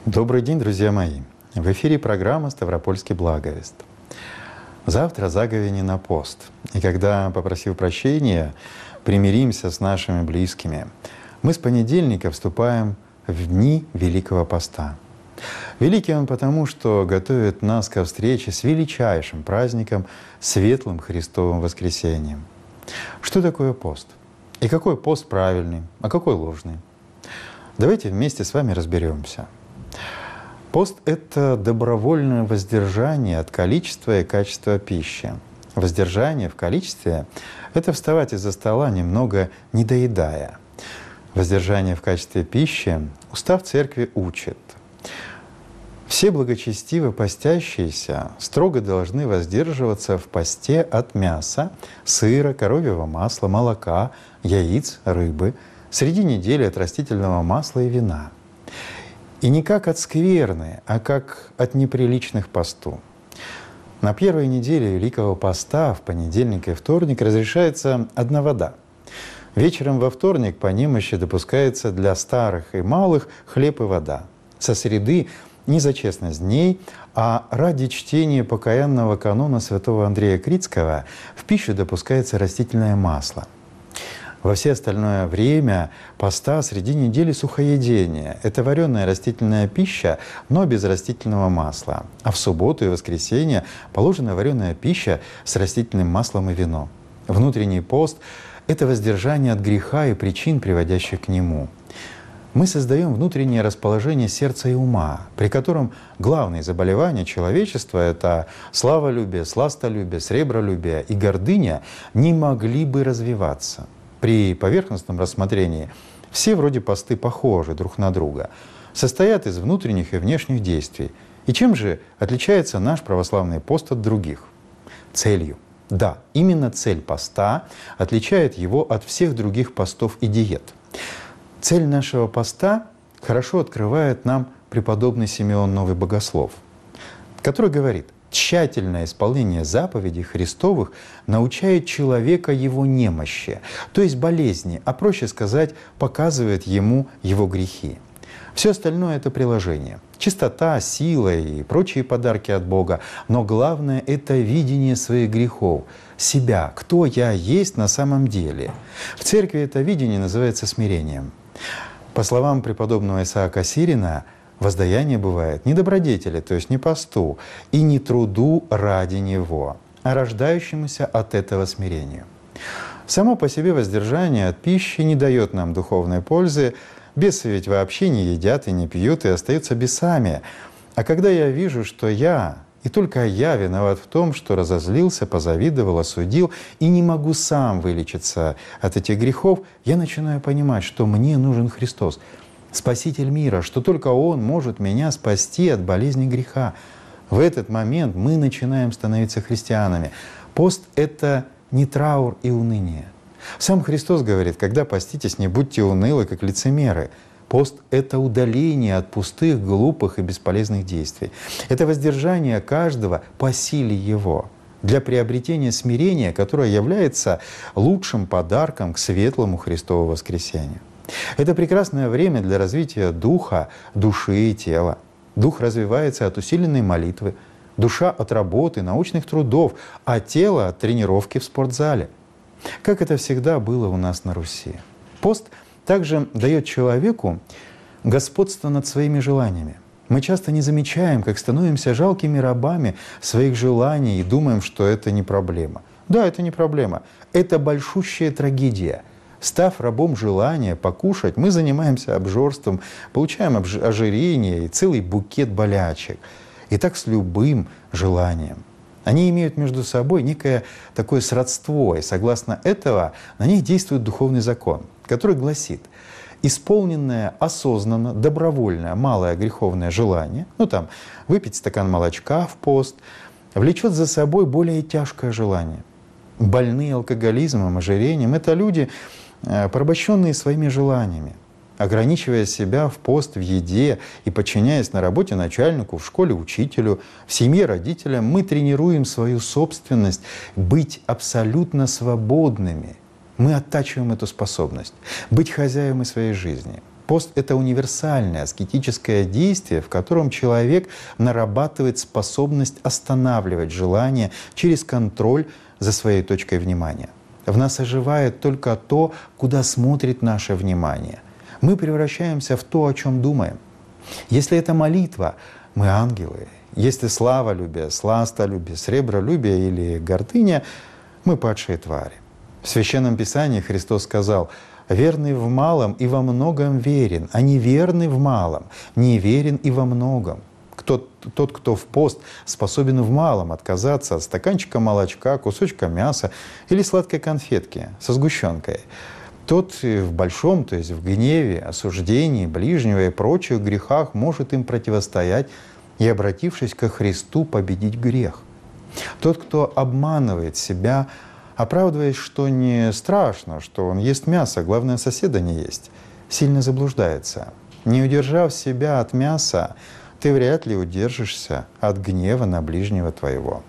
Добрый день, друзья мои! В эфире программа «Ставропольский благовест». Завтра заговение на пост. И когда, попросив прощения, примиримся с нашими близкими, мы с понедельника вступаем в дни Великого Поста. Великий он потому, что готовит нас ко встрече с величайшим праздником, светлым Христовым воскресением. Что такое пост? И какой пост правильный, а какой ложный? Давайте вместе с вами разберемся. Пост — это добровольное воздержание от количества и качества пищи. Воздержание в количестве — это вставать из-за стола, немного не доедая. Воздержание в качестве пищи устав церкви учит. Все благочестиво постящиеся строго должны воздерживаться в посте от мяса, сыра, коровьего масла, молока, яиц, рыбы, среди недели от растительного масла и вина. И не как от скверны, а как от неприличных посту. На первой неделе Великого Поста, в понедельник и вторник, разрешается одна вода. Вечером во вторник по немощи допускается для старых и малых хлеб и вода. Со среды не за честность дней, а ради чтения покаянного канона святого Андрея Критского в пищу допускается растительное масло. Во все остальное время поста среди недели сухоедение. Это вареная растительная пища, но без растительного масла. А в субботу и воскресенье положена вареная пища с растительным маслом и вино. Внутренний пост — это воздержание от греха и причин, приводящих к нему. Мы создаем внутреннее расположение сердца и ума, при котором главные заболевания человечества — это славолюбие, сластолюбие, сребролюбие и гордыня — не могли бы развиваться. При поверхностном рассмотрении все вроде посты похожи друг на друга, состоят из внутренних и внешних действий. И чем же отличается наш православный пост от других? Целью. Да, именно цель поста отличает его от всех других постов и диет. Цель нашего поста хорошо открывает нам преподобный Симеон Новый Богослов, который говорит: тщательное исполнение заповедей Христовых научает человека его немощи, то есть болезни, а проще сказать, показывает ему его грехи. Все остальное — это приложение. Чистота, сила и прочие подарки от Бога. Но главное — это видение своих грехов, себя, кто я есть на самом деле. В церкви это видение называется смирением. По словам преподобного Исаака Сирина, воздаяние бывает не добродетели, то есть не посту, и не труду ради него, а рождающемуся от этого смирению. Само по себе воздержание от пищи не дает нам духовной пользы. Бесы ведь вообще не едят и не пьют, и остаются бесами. А когда я вижу, что я, и только я виноват в том, что разозлился, позавидовал, осудил, и не могу сам вылечиться от этих грехов, я начинаю понимать, что мне нужен Христос, Спаситель мира, что только Он может меня спасти от болезни греха. В этот момент мы начинаем становиться христианами. Пост — это не траур и уныние. Сам Христос говорит: когда поститесь, не будьте унылы, как лицемеры. Пост — это удаление от пустых, глупых и бесполезных действий. Это воздержание каждого по силе его, для приобретения смирения, которое является лучшим подарком к светлому Христову воскресению. Это прекрасное время для развития духа, души и тела. Дух развивается от усиленной молитвы, душа от работы, научных трудов, а тело от тренировки в спортзале. Как это всегда было у нас на Руси. Пост также дает человеку господство над своими желаниями. Мы часто не замечаем, как становимся жалкими рабами своих желаний и думаем, что это не проблема. Да, это не проблема. Это большущая трагедия. Став рабом желания покушать, мы занимаемся обжорством, получаем ожирение и целый букет болячек. И так с любым желанием. Они имеют между собой некое такое сродство, и согласно этого на них действует духовный закон, который гласит: исполненное осознанно, добровольное, малое греховное желание, выпить стакан молочка в пост, влечет за собой более тяжкое желание. Больные алкоголизмом, ожирением — это люди, порабощенные своими желаниями. Ограничивая себя в пост в еде и подчиняясь на работе начальнику, в школе учителю, в семье родителям, мы тренируем свою собственность быть абсолютно свободными. Мы оттачиваем эту способность быть хозяевами своей жизни. Пост — это универсальное аскетическое действие, в котором человек нарабатывает способность останавливать желание через контроль за своей точкой внимания. В нас оживает только то, куда смотрит наше внимание. Мы превращаемся в то, о чем думаем. Если это молитва, мы ангелы. Если славолюбие, сластолюбие, сребролюбие или гордыня, мы падшие твари. В Священном Писании Христос сказал: «Верный в малом и во многом верен, а неверный в малом, неверен и во многом». Тот, кто в пост способен в малом отказаться от стаканчика молочка, кусочка мяса или сладкой конфетки со сгущенкой, тот в большом, то есть в гневе, осуждении ближнего и прочих грехах может им противостоять и, обратившись ко Христу, победить грех. Тот, кто обманывает себя, оправдываясь, что не страшно, что он ест мясо, главное, соседа не есть, сильно заблуждается. Не удержав себя от мяса, ты вряд ли удержишься от гнева на ближнего твоего.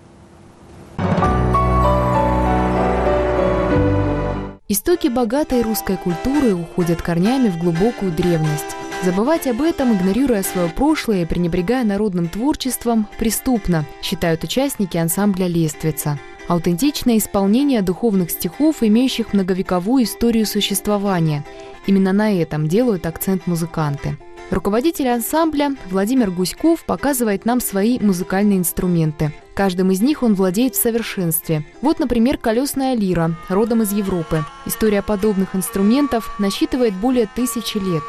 Истоки богатой русской культуры уходят корнями в глубокую древность. Забывать об этом, игнорируя свое прошлое и пренебрегая народным творчеством, преступно, считают участники ансамбля «Лествица». Аутентичное исполнение духовных стихов, имеющих многовековую историю существования. Именно на этом делают акцент музыканты. Руководитель ансамбля Владимир Гуськов показывает нам свои музыкальные инструменты. Каждым из них он владеет в совершенстве. Вот, например, колесная лира, родом из Европы. История подобных инструментов насчитывает более 1000 лет.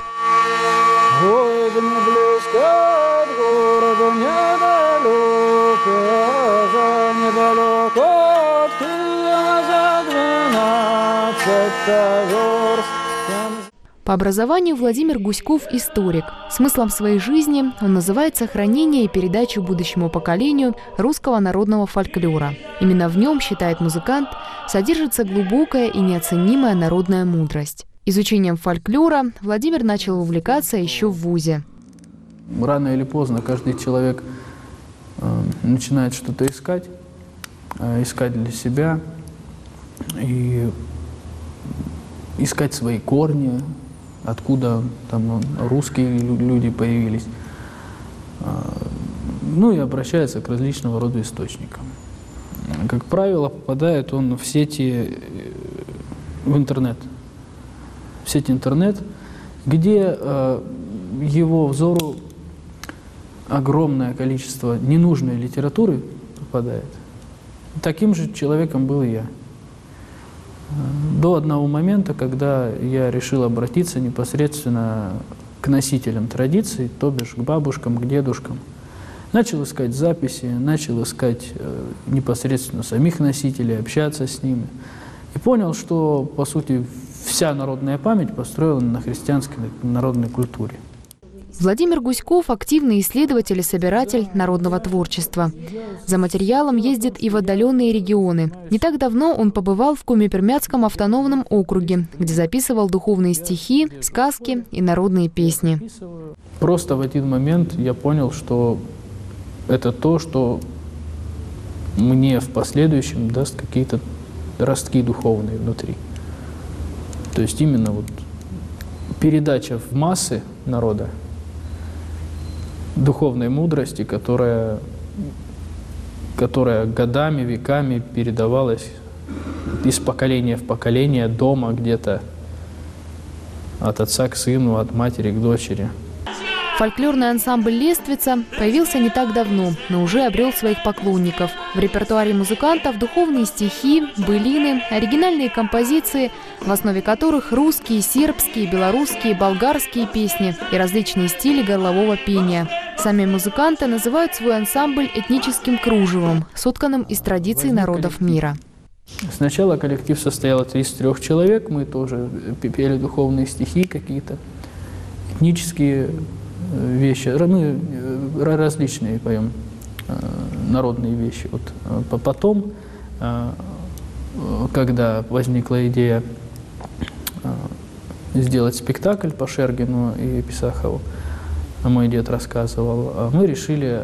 По образованию Владимир Гуськов – историк. Смыслом своей жизни он называет сохранение и передачу будущему поколению русского народного фольклора. Именно в нем, считает музыкант, содержится глубокая и неоценимая народная мудрость. Изучением фольклора Владимир начал увлекаться еще в вузе. Рано или поздно каждый человек начинает что-то искать для себя и искать свои корни, откуда там русские люди появились, ну и обращается к различного рода источникам. Как правило, попадает он в сети, в интернет. В сеть интернет, где его взору огромное количество ненужной литературы попадает. Таким же человеком был и я. До одного момента, когда я решил обратиться непосредственно к носителям традиций, то бишь к бабушкам, к дедушкам. Начал искать записи, начал искать непосредственно самих носителей, общаться с ними. И понял, что, по сути, вся народная память построена на христианской народной культуре. Владимир Гуськов – активный исследователь и собиратель народного творчества. За материалом ездит и в отдаленные регионы. Не так давно он побывал в Коми-Пермяцком автономном округе, где записывал духовные стихи, сказки и народные песни. Просто в один момент я понял, что это то, что мне в последующем даст какие-то ростки духовные внутри. То есть именно вот передача в массы народа духовной мудрости, которая годами, веками передавалась из поколения в поколение, дома где-то, от отца к сыну, от матери к дочери. Фольклорный ансамбль «Лествица» появился не так давно, но уже обрел своих поклонников. В репертуаре музыкантов духовные стихи, былины, оригинальные композиции, в основе которых русские, сербские, белорусские, болгарские песни и различные стили горлового пения. Сами музыканты называют свой ансамбль этническим кружевом, сотканным из традиций народов мира. Сначала коллектив состоял из 3 человек, мы тоже пели духовные стихи какие-то, этнические вещи, мы различные поем народные вещи. Вот. Потом, когда возникла идея сделать спектакль по Шергину и Писахову, мой дед рассказывал, мы решили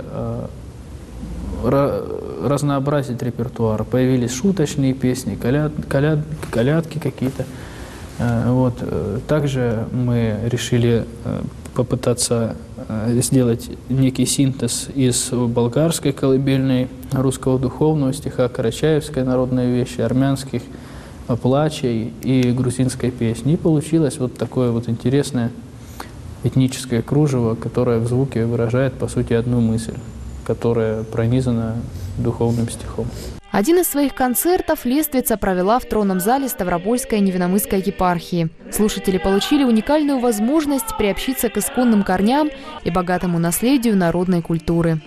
разнообразить репертуар. Появились шуточные песни, колядки какие-то. Также мы решили попытаться сделать некий синтез из болгарской колыбельной, русского духовного стиха, карачаевской народной вещи, армянских плачей и грузинской песни. И получилось вот такое вот интересное этническое кружево, которое в звуке выражает, по сути, одну мысль, которая пронизана духовным стихом. Один из своих концертов Лествица провела в тронном зале Ставропольской Невиномысской епархии. Слушатели получили уникальную возможность приобщиться к исконным корням и богатому наследию народной культуры.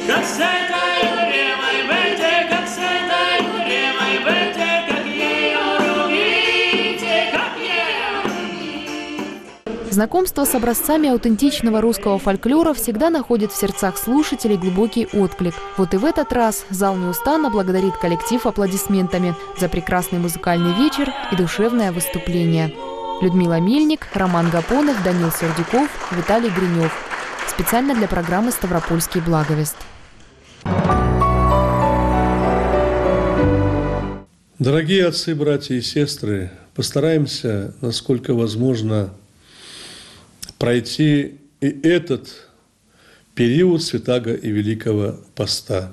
Знакомство с образцами аутентичного русского фольклора всегда находит в сердцах слушателей глубокий отклик. Вот и в этот раз зал неустанно благодарит коллектив аплодисментами за прекрасный музыкальный вечер и душевное выступление. Людмила Мельник, Роман Гапонов, Данил Сердюков, Виталий Гринев. Специально для программы «Ставропольский благовест». Дорогие отцы, братья и сестры, постараемся, насколько возможно, пройти и этот период Святаго и Великого Поста.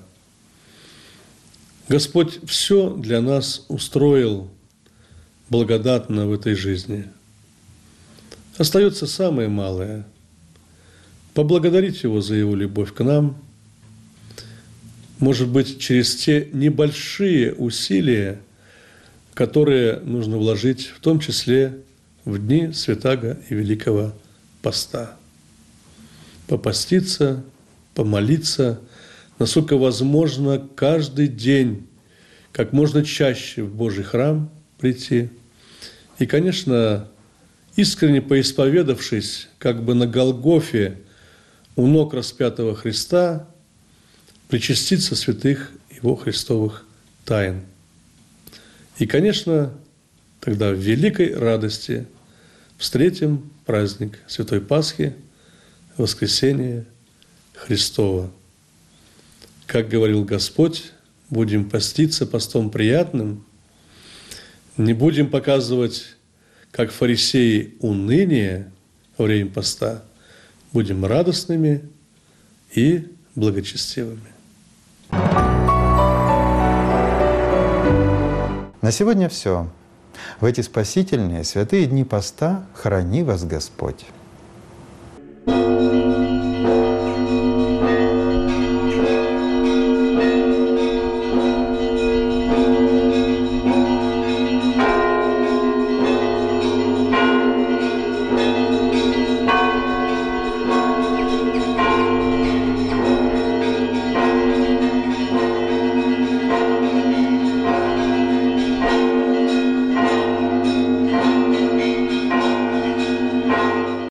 Господь все для нас устроил благодатно в этой жизни. Остается самое малое – поблагодарить Его за Его любовь к нам, может быть, через те небольшие усилия, которые нужно вложить, в том числе в дни Святаго и Великого Поста. Попаститься, помолиться, насколько возможно, каждый день, как можно чаще в Божий храм прийти. И, конечно, искренне поисповедавшись, как бы на Голгофе у ног распятого Христа, причаститься святых Его Христовых тайн. И, конечно, тогда в великой радости встретим праздник Святой Пасхи, Воскресения Христова. Как говорил Господь, будем поститься постом приятным, не будем показывать, как фарисеи, уныние во время поста, будем радостными и благочестивыми. На сегодня все. В эти спасительные святые дни поста храни вас Господь.